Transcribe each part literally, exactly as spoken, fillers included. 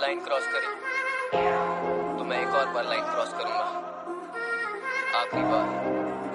Line cross करी तो मैं एक और बार लाइन क्रॉस करूंगा, आखिरी बार।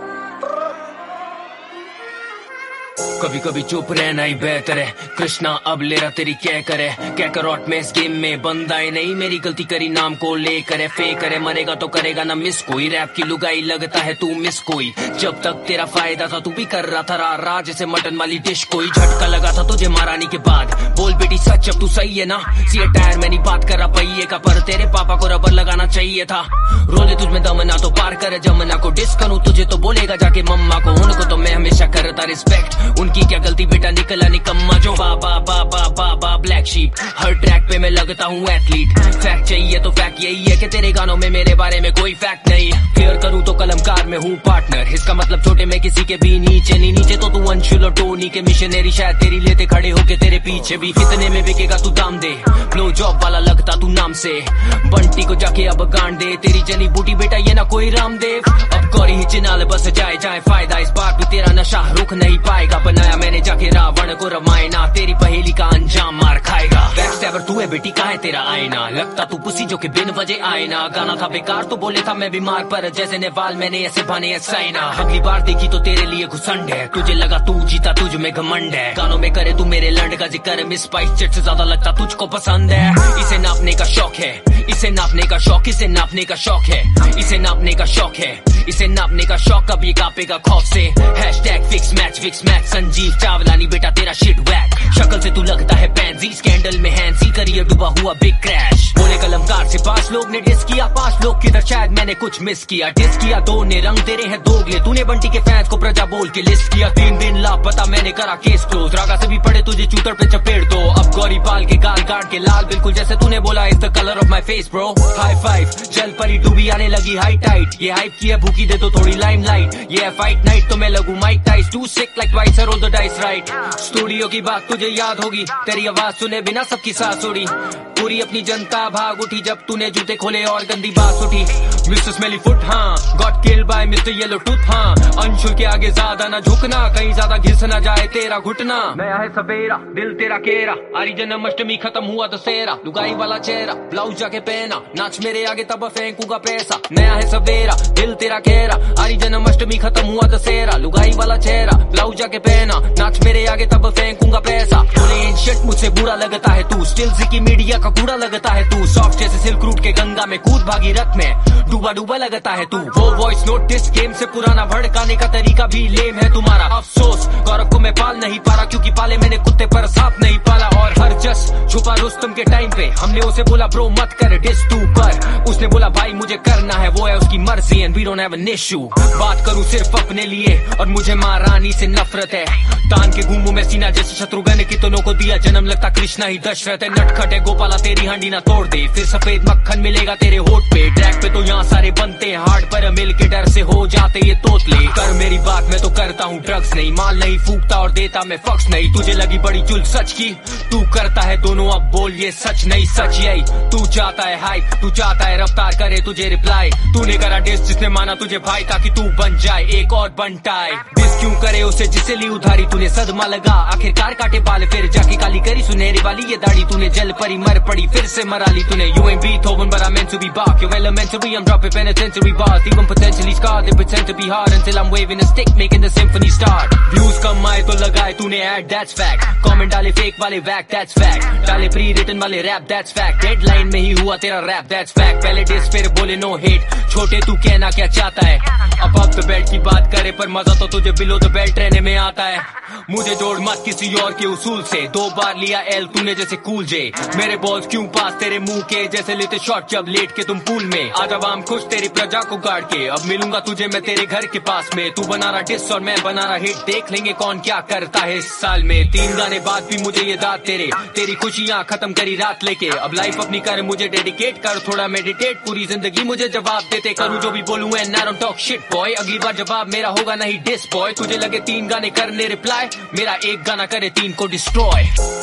कभी कभी चुप रहना ही बेहतर है, कृष्णा अब ले रहा तेरी क्या करे। क्या करॉट में इस गेम में बंदा है नहीं, मेरी गलती करी नाम को ले करे। फेक करे मरेगा तो करेगा ना मिस कोई, रैप की लुगाई लगता है तू मिस कोई। जब तक तेरा फायदा था तू भी कर रहा था रा रा जैसे मटन वाली डिश कोई। झटका लगा था तुझे महारानी के बाद, बोल बेटी सच अब तू सही है ना। सी टायर में नहीं बात कर रहा पहिए का, पर तेरे पापा को रबर लगाना चाहिए था। रोले तुझ में दमना तो पार करे जमना को, डिस करूं तुझे तो बोलेगा जाके मम्मा को। उनको तो मैं हमेशा करता रिस्पेक्ट, उनकी क्या गलती बेटा निकला निकम्मा जो। Baa baa baa baa baa baa black sheep, हर ट्रैक पे मैं लगता हूँ एथलीट। फैक्ट चाहिए तो फैक्ट यही है कि तेरे गानों में मेरे बारे में कोई फैक्ट नहीं। क्लियर करूँ तो कलमकार में हूँ पार्टनर, इसका मतलब छोटे में किसी के भी नीचे नहीं। नीचे तो तू अंशुल और टोनी के मिशनरी, शायद तेरी लेते खड़े होके तेरे पीछे भी। कितने में बिकेगा तू दाम दे, ब्लो जॉब वाला लगता तू नाम से। बंटी को जाके अब गांड दे, तेरी जनी बूटी बेटा ये ना कोई रामदेव। अब गौरी ही चिनाल बस जाए जाए फायदा, इस बार भी तेरा नशा रुक नहीं पाएगा। बनाया मैंने जाके रावण को रामायणा, तेरी पहेली का अंजाम मार खाएगा। बैकस्टैबर तू है बेटी कहाँ है तेरा आईना, लगता तू पुसी जो कि बिन वजह आए ना। गाना था बेकार तो बोले था मैं बीमार, पर जैसे नेवाल मैंने ऐसे बने साइना। अगली बार देखी तो तेरे लिए घुसंड है, तुझे लगा तू जीता तुझ में घमंड है। गानों में करे तू मेरे लंड का जिक्र, मिस स्पाइस जेट से ज्यादा लगता तुझको पसंद है। इसे नापने का शौक है, इसे नापने का शौक, इसे नापने का शौक है, इसे नापने का शौक है, इसे नापने का शौक। अब ये कापेगा खौफ से, hashtag fix match fix match. Sanjeev Chawlani बेटा तेरा शिट वैक, शक्ल से तू लगता है पैंसी। स्कैंडल में हैंसी, करियर डूबा हुआ बिग क्रैश। बोले कलमकार से पांच लोग ने डिस किया, पांच लोग किधर शायद मैंने कुछ मिस किया। डिस किया दो ने, रंग तेरे हैं दोगले, तूने बंटी के फैंस को प्रजा बोल के लिस्ट किया। तीन दिन लापता मैंने करा केस क्लोज, रागा से भी पड़े तुझे चूतर पे चपेट दो। अब गौरी पाल के गाल काट के लाल, बिल्कुल जैसे तूने बोला is the colour of my face bro. High five जल परी डूबी आने लगी हाई टाइट, ये हाइप की है भूखी दे तो थोड़ी लाइमलाइट। ये फाइट नाइट तो मैं लगू Mike Tyson, too sick like twice I roll the dice right. Studio की बात तुझे याद होगी, तेरी आवाज सुने बिना सबकी सांस उड़ी। पूरी अपनी जनता भाग उठी जब तूने जूते खोले और गंदी बात उठी। मिस्टर स्मेली फुट हाँ, got killed by mister yellow tooth हाँ। अंशुल के आगे ज्यादा ना झुकना, कहीं ज्यादा घिस ना जाए तेरा घुटना। नया है सवेरा दिल तेरा केरा, आरी जन्माष्टमी खत्म हुआ दशहरा। लुगाई वाला चेहरा ब्लाउज जाके पहना, नाच मेरे आगे तब फेंकूंगा पैसा। नया है सवेरा दिल तेरा केरा, आरी जन्माष्टमी खत्म हुआ दशहरा। लुगाई वाला चेहरा ब्लाउज जाके पहना, नाच मेरे आगे तब फेंकूंगा पैसा। बोले एंशिएंट मुझसे बुरा लगता है तू, स्टिल की मीडिया का कूड़ा लगता है तू। सॉफ्ट जैसे सिल्क रूट के गंगा में कूद भागी रथ में डूबा डूबा लगता है तू। वो वॉइस नोट डिस गेम से पुराना, भड़काने का तरीका भी लेम है तुम्हारा। अफसोस गौरव को मैं पाल नहीं पा रहा, क्योंकि पाले मैंने कुत्ते पर सांप नहीं पाला। और हर जस छुपा रुस्तम के टाइम पे, हमने उसे बोला ब्रो मत कर डिस तू, पर उसने बोला भाई मुझे करना है, वो है उसकी मर्जी and we don't have an issue. बात करूं सिर्फ अपने लिए और मुझे महारानी से नफरत है। तान के घूमू मैं सीना जैसे शत्रुघ्न की, दोनों को दिया जन्म लगता कृष्णा ही दशरथ है। नटखट है गोपाला तेरी हांडी ना तोड़ दे, फिर सफेद मक्खन मिलेगा तेरे होठ पे। ट्रैक पे तो यहाँ सारे बनते हैं हार्ड, पर मिल के डर से हो जाते ये तोतले। कर मेरी बात मैं तो करता हूँ ड्रग्स नहीं, माल नहीं फूकता और देता मैं फक्स नहीं। तुझे लगी बड़ी चुल सच की, तू करता है दोनों अब बोल ये सच नहीं सच यही। तू चाहता है हाइप, तू चाहता है रफ्तार करे तुझे रिप्लाई। तूने करा डिस जिसने माना तुझे भाई, ताकि तू बन जाए एक और बनटाए। डिस क्यों करे उसे जिसे ली उधारी, तूने सदमा लगा आखिरकार काटे बाल। फिर जाके काली करी सुनहरी वाली ये दाढ़ी, तूने जल परी मर पड़ी फिर से मरा ली तूने। You ain't Beethoven but I'm meant to be Bach, you're elementary, I'm dropping penitentiary bars. Even potentially scarred, they pretend to be hard until I'm waving a stick making the symphony start. Views कम आए तो लगाए तूने ad, that's fact. Comment डाले fake वाले whack, that's fact. डाले pre written वाले rap, that's fact. Deadline में ही हुआ तेरा rap, that's fact. पहले diss फिर बोले no hate, छोटे तू कहना क्या चाहता है। अब अब the belt की बात करे पर मजा तो तुझे below the belt रहने में आता है। मुझे जोड़ मत किसी और के उसूल से, दो बार लिया एल तूने जैसे कूल जे। मेरे बॉल्स क्यों पास तेरे मुंह के, जैसे लेते शॉट जब लेट के तुम पूल में। आज अब आम खुश तेरी प्रजा को गाड़ के, अब मिलूंगा तुझे मैं तेरे घर के पास में। तू बना रहा डिस और मैं बना रहा हिट, देख लेंगे कौन क्या करता है इस साल में। तीन गाने बाद भी मुझे ये दाद तेरे, तेरी खुशियां खत्म करी रात लेके। अब लाइफ अपनी कर मुझे डेडिकेट कर, थोड़ा मेडिटेट, पूरी जिंदगी मुझे जवाब देते करूँ जो भी बोलूं and I don't talk shit boy. अगली बार जवाब मेरा होगा नहीं डिस बॉय। तुझे लगे तीन गाने करने रिप्लाई, मेरा एक गाना करे तीन को डिस्ट्रॉय।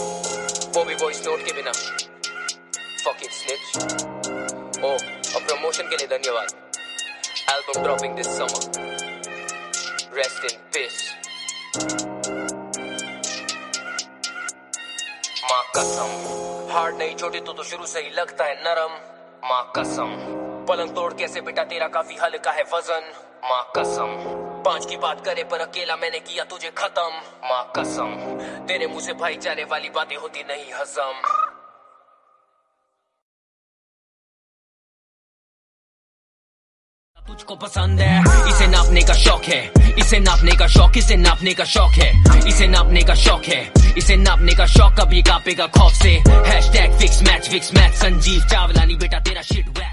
वो भी वॉइस नोट के बिना fucking snitch। ओ और प्रमोशन के लिए धन्यवाद। Album dropping this summer, rest in peace. माँ कसम। हार्ड नहीं छोटे तो तो शुरू से ही लगता है नरम। माँ कसम पलंग तोड़ कैसे बेटा तेरा काफी हल्का है वजन। माँ कसम पांच की बात करे पर अकेला मैंने किया तुझे खत्म। माँ कसम तेरे मुंह से भाईचारे वाली बातें होती नहीं हजम। तुझको पसंद है इसे नापने का शौक है, इसे नापने का शौक, इसे नापने का शौक है, इसे नापने का शौक है, इसे नापने का शौक। कभी कांपेगा खौफ से। Hashtag fix match fix match Sanjeev Chawlani बेटा तेरा शिट वैक।